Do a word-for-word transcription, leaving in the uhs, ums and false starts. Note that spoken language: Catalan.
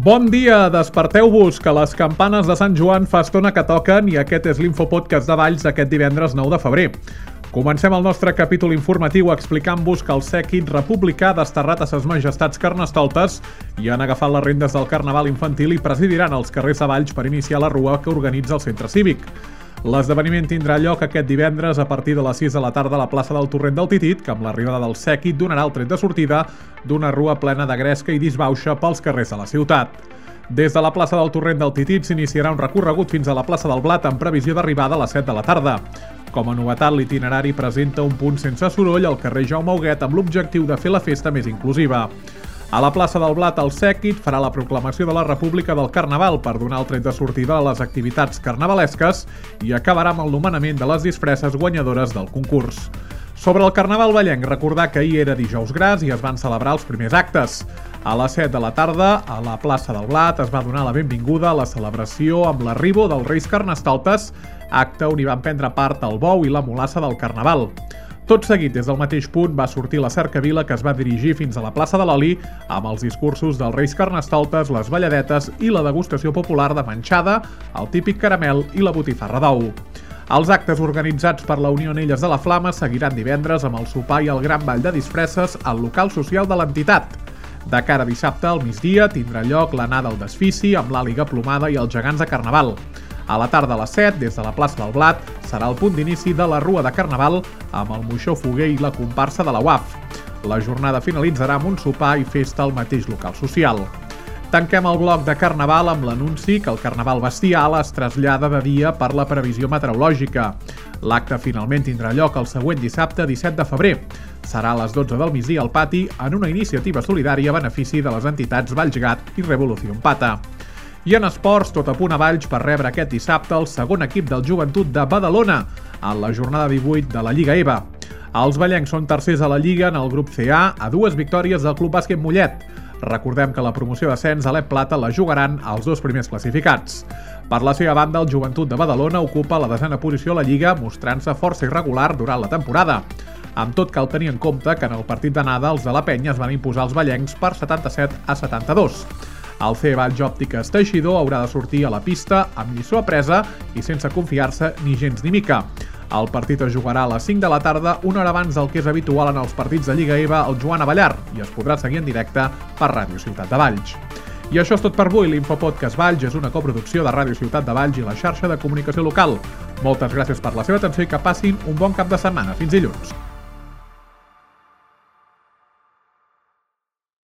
Bon dia, desperteu-vos, que les campanes de Sant Joan fa estona que toquen i aquest és l'Infopodcast de Valls d'aquest divendres nou de febrer. Comencem el nostre capítol informatiu explicant-vos que el sèquit republicà ha desterrat a ses majestats carnestoltes i han agafat les rendes del carnaval infantil i presidiran els carrers de Valls per iniciar la rua que organitza el centre cívic. L'esdeveniment tindrà lloc aquest divendres a partir de les sis de la tarda a la plaça del Torrent del Titit, que amb l'arribada del sèquit donarà el tret de sortida d'una rua plena de gresca i disbauxa pels carrers de la ciutat. Des de la plaça del Torrent del Titit s'iniciarà un recorregut fins a la plaça del Blat amb previsió d'arribada a les set de la tarda. Com a novetat, l'itinerari presenta un punt sense soroll al carrer Jaume Huguet amb l'objectiu de fer la festa més inclusiva. A la plaça del Blat, el sèquit farà la proclamació de la República del Carnaval per donar el tret de sortida a les activitats carnavalesques i acabarà amb el nomenament de les disfresses guanyadores del concurs. Sobre el Carnaval vallenc, recordar que ahir era dijous gras i es van celebrar els primers actes. A les set de la tarda, a la plaça del Blat, es va donar la benvinguda a la celebració amb l'arribo dels Reis Carnestoltes, acte on hi van prendre part el bou i la mulassa del Carnaval. Tot seguit, des del mateix punt, va sortir la cercavila que es va dirigir fins a la plaça de l'Oli amb els discursos dels Reis Carnestoltes, les balladetes i la degustació popular de manxada, el típic caramel i la botifarra d'ou. Els actes organitzats per la Unió Anelles de la Flama seguiran divendres amb el sopar i el gran ball de disfresses al local social de l'entitat. De cara a dissabte, al migdia, tindrà lloc l'anada al desfici amb l'àliga plomada i els gegants de Carnaval. A la tarda a les set, des de la plaça del Blat, serà el punt d'inici de la Rua de Carnaval amb el moixó foguer i la comparsa de la U A F. La jornada finalitzarà amb un sopar i festa al mateix local social. Tanquem el bloc de Carnaval amb l'anunci que el Carnaval bestial es trasllada de dia per la previsió meteorològica. L'acte finalment tindrà lloc el següent dissabte, disset de febrer. Serà a les dotze del migdia al pati en una iniciativa solidària a benefici de les entitats Vallsgat i Revolució Pata. I en esports, tot a punt a Valls per rebre aquest dissabte el segon equip del Joventut de Badalona en la jornada divuit de la Lliga EVA. Els vallencs són tercers a la Lliga en el grup C A a dues victòries del Club Bàsquet Mollet. Recordem que la promoció d'ascens a l'E P Plata la jugaran els dos primers classificats. Per la seva banda, el Joventut de Badalona ocupa la desena posició a la Lliga, mostrant-se força irregular durant la temporada. Amb tot, cal tenir en compte que en el partit d'anada els de la penya es van imposar els vallencs per setanta-set a setanta-dos. El C E Valls Òptiques Teixidor haurà de sortir a la pista amb lliçó apresa i sense confiar-se ni gens ni mica. El partit es jugarà a les cinc de la tarda, una hora abans del que és habitual en els partits de Lliga EVA al Joan Avellar, i es podrà seguir en directe per Ràdio Ciutat de Valls. I això és tot per avui. L'Infopodcast Valls és una coproducció de Ràdio Ciutat de Valls i la xarxa de comunicació local. Moltes gràcies per la seva atenció i que passin un bon cap de setmana. Fins dilluns.